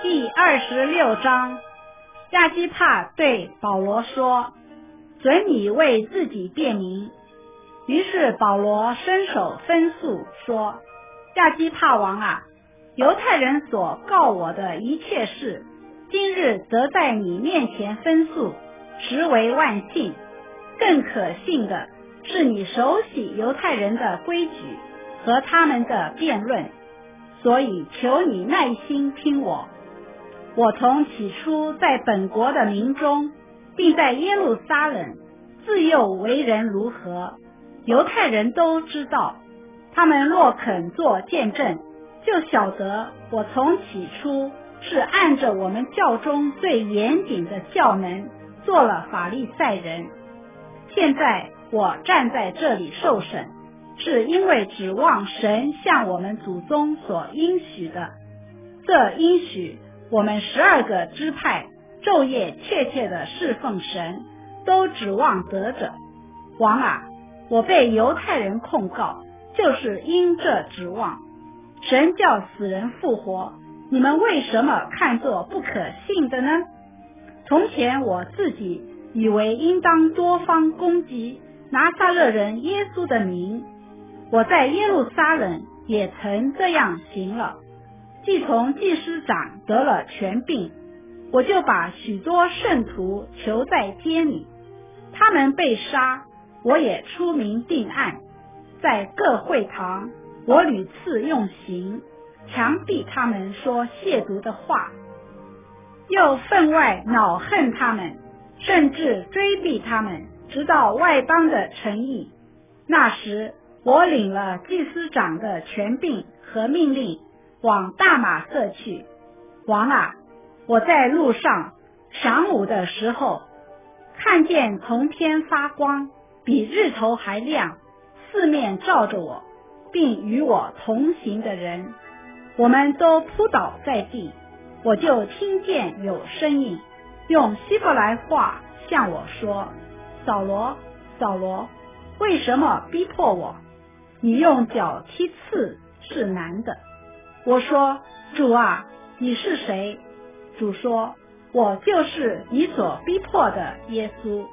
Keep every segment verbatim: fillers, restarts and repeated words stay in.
第二十六章，亚基帕对保罗说：“准你为自己辩明。”于是保罗伸手分诉说：“亚基帕王啊，犹太人所告我的一切事，今日得在你面前分诉，实为万幸。更可信的是，你熟悉犹太人的规矩和他们的辩论，所以求你耐心听我。我从起初在本国的民中，并在耶路撒冷自幼为人如何，犹太人都知道。他们若肯做见证，就晓得我从起初是按着我们教中最严谨的教门做了法利赛人。现在我站在这里受审，是因为指望神向我们祖宗所应许的。这应许我们十二个支派昼夜切切的侍奉神，都指望得着。王啊，我被犹太人控告，就是因这指望。神叫死人复活，你们为什么看作不可信的呢？从前我自己以为应当多方攻击拿撒勒人耶稣的名，我在耶路撒冷也曾这样行了。既从祭司长得了权柄，我就把许多圣徒囚在监里，他们被杀，我也出名定案。在各会堂，我屡次用刑强逼他们说亵渎的话，又分外恼恨他们，甚至追逼他们，直到外邦的城邑。那时我领了祭司长的权柄和命令，往大马色去。王啊，我在路上晌午的时候，看见从天发光，比日头还亮，四面照着我，并与我同行的人，我们都扑倒在地。我就听见有声音用希伯来话向我说：扫罗，扫罗，为什么逼迫我？你用脚踢刺是难的。我说：主啊，你是谁？主说：我就是你所逼迫的耶稣。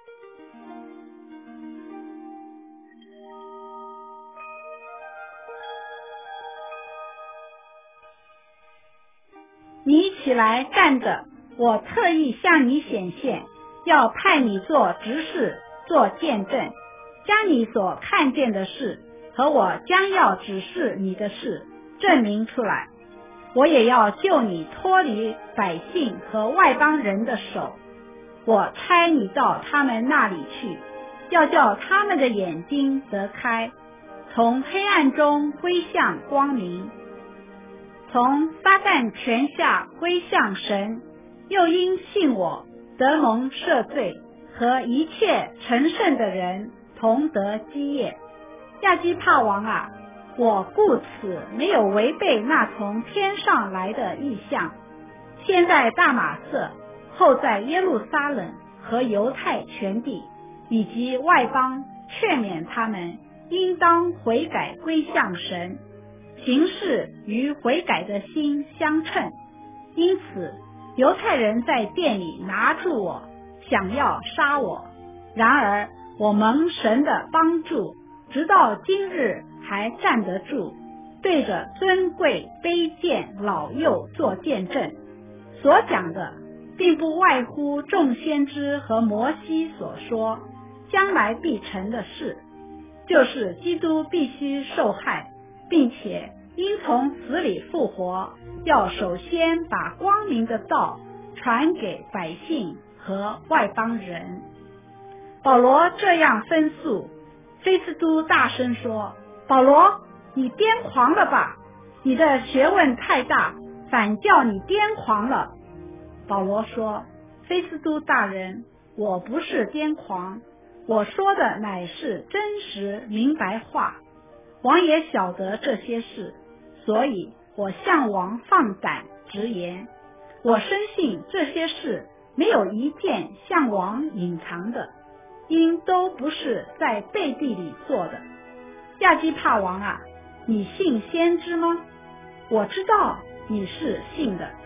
你起来站着，我特意向你显现，要派你做执事，做见证，将你所看见的事和我将要指示你的事证明出来。我也要救你脱离百姓和外邦人的手。我差你到他们那里去，要叫他们的眼睛得开，从黑暗中归向光明，从撒旦权下归向神，又因信我得蒙赦罪，和一切成圣的人同得基业。亚基帕王啊，我故此没有违背那从天上来的异象，先在大马色，后在耶路撒冷和犹太全地以及外邦，劝勉他们应当悔改归向神，行事与悔改的心相称。因此犹太人在殿里拿住我，想要杀我，然而我蒙神的帮助，直到今日还站得住，对着尊贵卑贱老幼做见证。所讲的并不外乎众先知和摩西所说将来必成的事，就是基督必须受害，并且应从死里复活，要首先把光明的道传给百姓和外邦人。保罗这样分诉，菲斯都大声说：保罗，你癫狂了吧？你的学问太大，反叫你癫狂了。保罗说：菲斯都大人，我不是癫狂，我说的乃是真实明白话。王也晓得这些事，所以我向王放胆直言。我深信这些事没有一件向王隐藏的，因都不是在背地里做的。亚基帕王啊，你信先知吗？我知道你是信的。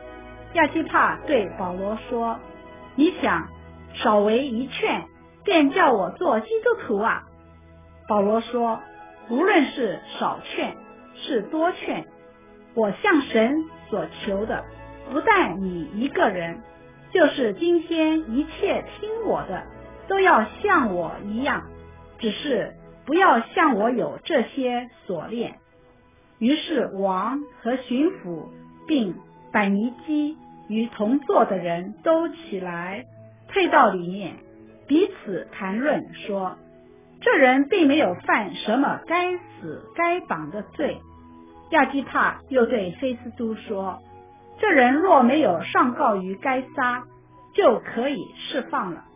亚基帕对保罗说，你想少为一劝，便叫我做基督徒啊？保罗说，无论是少劝是多劝，我向神所求的，不但你一个人，就是今天一切听我的，都要像我一样，只是不要像我有这些锁链。于是王和巡抚并百尼基与同坐的人都起来，退到里面，彼此谈论说，这人并没有犯什么该死该绑的罪。亚基帕又对菲斯都说，这人若没有上告于该撒，就可以释放了。